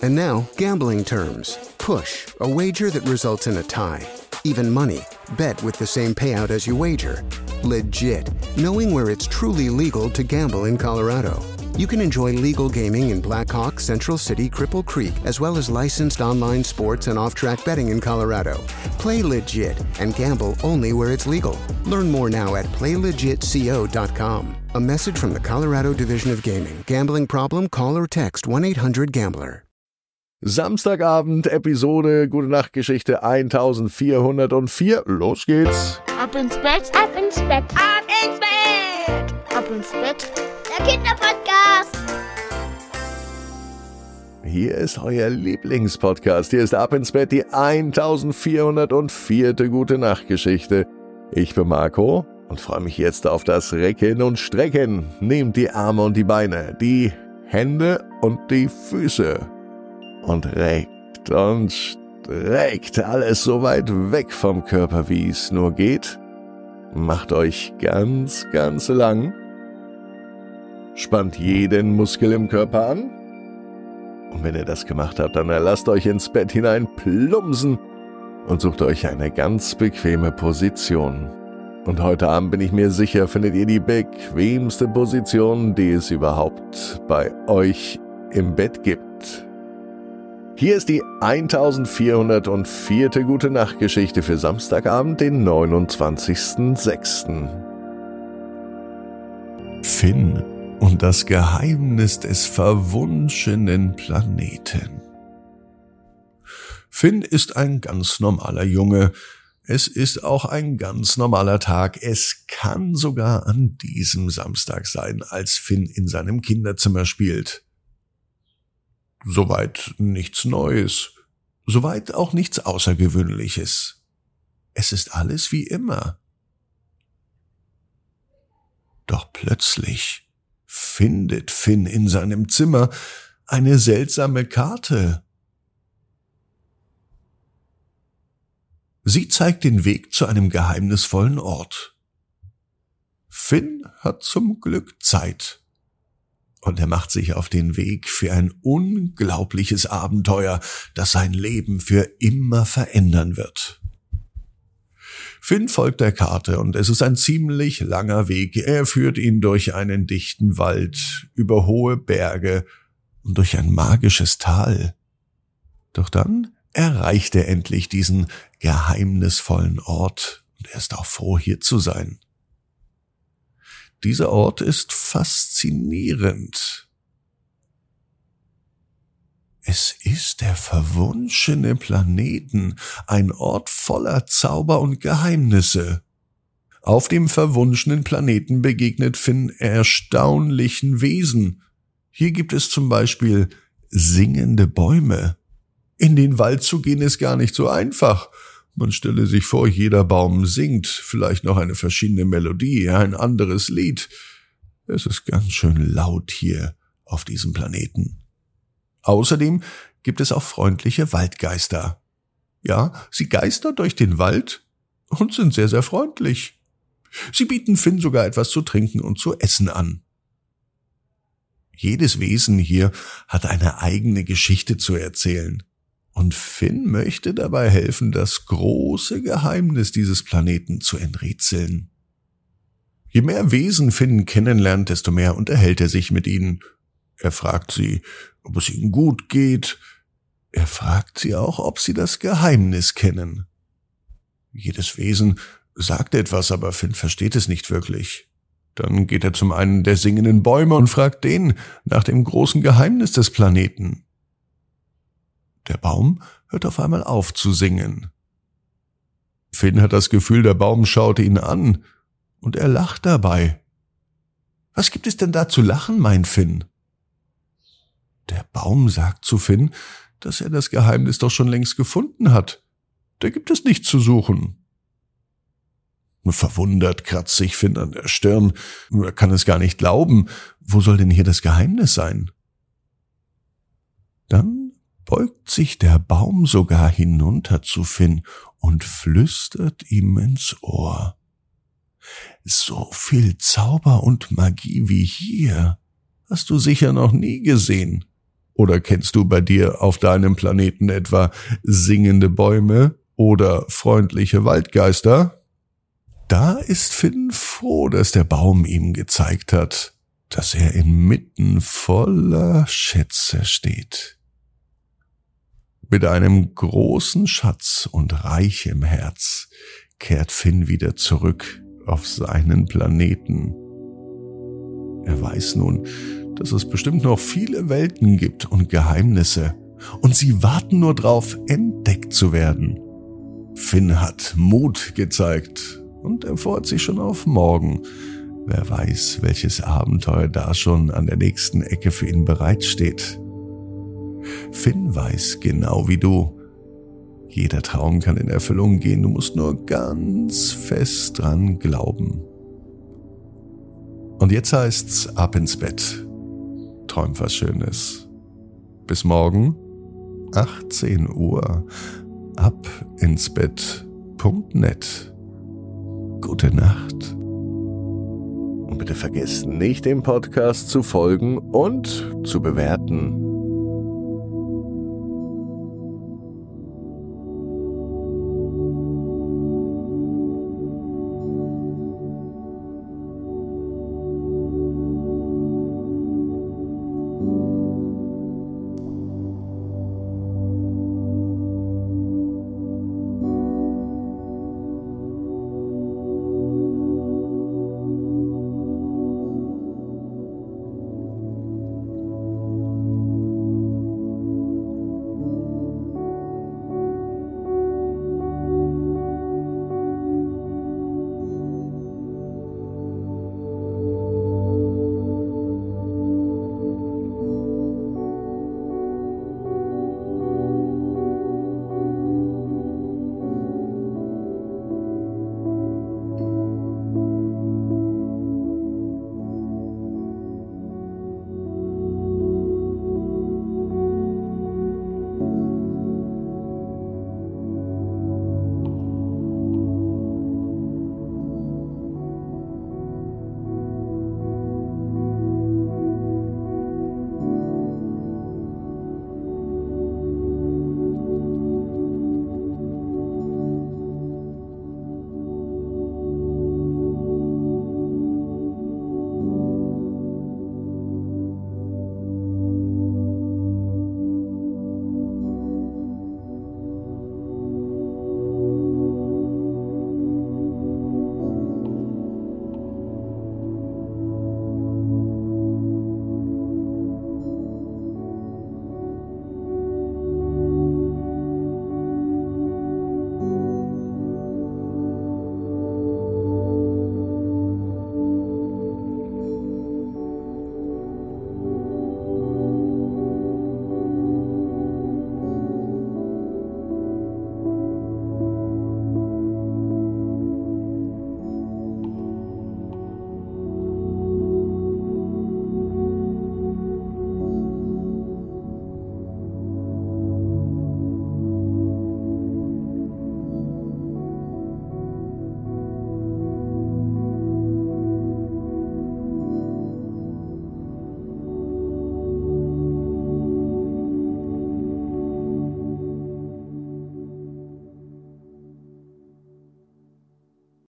And now, gambling terms. Push, a wager that results in a tie. Even money, bet with the same payout as you wager. Legit, knowing where it's truly legal to gamble in Colorado. You can enjoy legal gaming in Black Hawk, Central City, Cripple Creek, as well as licensed online sports and off-track betting in Colorado. Play legit and gamble only where it's legal. Learn more now at playlegitco.com. A message from the Colorado Division of Gaming. Gambling problem? Call or text 1-800-GAMBLER. Samstagabend, Episode Gute Nacht Geschichte 1404. Los geht's. Ab ins Bett, ab ins Bett, ab ins Bett, ab ins Bett. Der Kinderpodcast. Hier ist euer Lieblingspodcast. Hier ist Ab ins Bett, die 1404. Gute Nacht Geschichte. Ich bin Marco und freue mich jetzt auf das Recken und Strecken. Nehmt die Arme und die Beine, die Hände und die Füße und reckt und streckt alles so weit weg vom Körper, wie es nur geht. Macht euch ganz, ganz lang. Spannt jeden Muskel im Körper an. Und wenn ihr das gemacht habt, dann lasst euch ins Bett hinein plumpsen und sucht euch eine ganz bequeme Position. Und heute Abend bin ich mir sicher, findet ihr die bequemste Position, die es überhaupt bei euch im Bett gibt. Hier ist die 1404. Gute Nacht Geschichte für Samstagabend, den 29.06. Finn und das Geheimnis des verwunschenen Planeten. Finn ist ein ganz normaler Junge. Es ist auch ein ganz normaler Tag. Es kann sogar an diesem Samstag sein, als Finn in seinem Kinderzimmer spielt. Soweit nichts Neues. Soweit auch nichts Außergewöhnliches. Es ist alles wie immer. Doch plötzlich findet Finn in seinem Zimmer eine seltsame Karte. Sie zeigt den Weg zu einem geheimnisvollen Ort. Finn hat zum Glück Zeit. Und er macht sich auf den Weg für ein unglaubliches Abenteuer, das sein Leben für immer verändern wird. Finn folgt der Karte und es ist ein ziemlich langer Weg. Er führt ihn durch einen dichten Wald, über hohe Berge und durch ein magisches Tal. Doch dann erreicht er endlich diesen geheimnisvollen Ort und er ist auch froh, hier zu sein. Dieser Ort ist faszinierend. Es ist der verwunschene Planeten, ein Ort voller Zauber und Geheimnisse. Auf dem verwunschenen Planeten begegnet Finn erstaunlichen Wesen. Hier gibt es zum Beispiel singende Bäume. In den Wald zu gehen ist gar nicht so einfach. Man stelle sich vor, jeder Baum singt, vielleicht noch eine verschiedene Melodie, ein anderes Lied. Es ist ganz schön laut hier auf diesem Planeten. Außerdem gibt es auch freundliche Waldgeister. Ja, sie geistern durch den Wald und sind sehr, sehr freundlich. Sie bieten Finn sogar etwas zu trinken und zu essen an. Jedes Wesen hier hat eine eigene Geschichte zu erzählen. Und Finn möchte dabei helfen, das große Geheimnis dieses Planeten zu enträtseln. Je mehr Wesen Finn kennenlernt, desto mehr unterhält er sich mit ihnen. Er fragt sie, ob es ihnen gut geht. Er fragt sie auch, ob sie das Geheimnis kennen. Jedes Wesen sagt etwas, aber Finn versteht es nicht wirklich. Dann geht er zum einen der singenden Bäume und fragt den nach dem großen Geheimnis des Planeten. Der Baum hört auf einmal auf zu singen. Finn hat das Gefühl, der Baum schaut ihn an und er lacht dabei. Was gibt es denn da zu lachen, mein Finn? Der Baum sagt zu Finn, dass er das Geheimnis doch schon längst gefunden hat. Da gibt es nichts zu suchen. Verwundert kratzt sich Finn an der Stirn. Er kann es gar nicht glauben. Wo soll denn hier das Geheimnis sein? Dann beugt sich der Baum sogar hinunter zu Finn und flüstert ihm ins Ohr. So viel Zauber und Magie wie hier hast du sicher noch nie gesehen. Oder kennst du bei dir auf deinem Planeten etwa singende Bäume oder freundliche Waldgeister? Da ist Finn froh, dass der Baum ihm gezeigt hat, dass er inmitten voller Schätze steht. Mit einem großen Schatz und Reich im Herz kehrt Finn wieder zurück auf seinen Planeten. Er weiß nun, dass es bestimmt noch viele Welten gibt und Geheimnisse, und sie warten nur drauf, entdeckt zu werden. Finn hat Mut gezeigt und er freut sich schon auf morgen. Wer weiß, welches Abenteuer da schon an der nächsten Ecke für ihn bereitsteht. Finn weiß genau wie du, jeder Traum kann in Erfüllung gehen, du musst nur ganz fest dran glauben. Und jetzt heißt's ab ins Bett. Träum was Schönes. Bis morgen, 18 Uhr, abinsbett.net. Gute Nacht. Und bitte vergesst nicht, dem Podcast zu folgen und zu bewerten.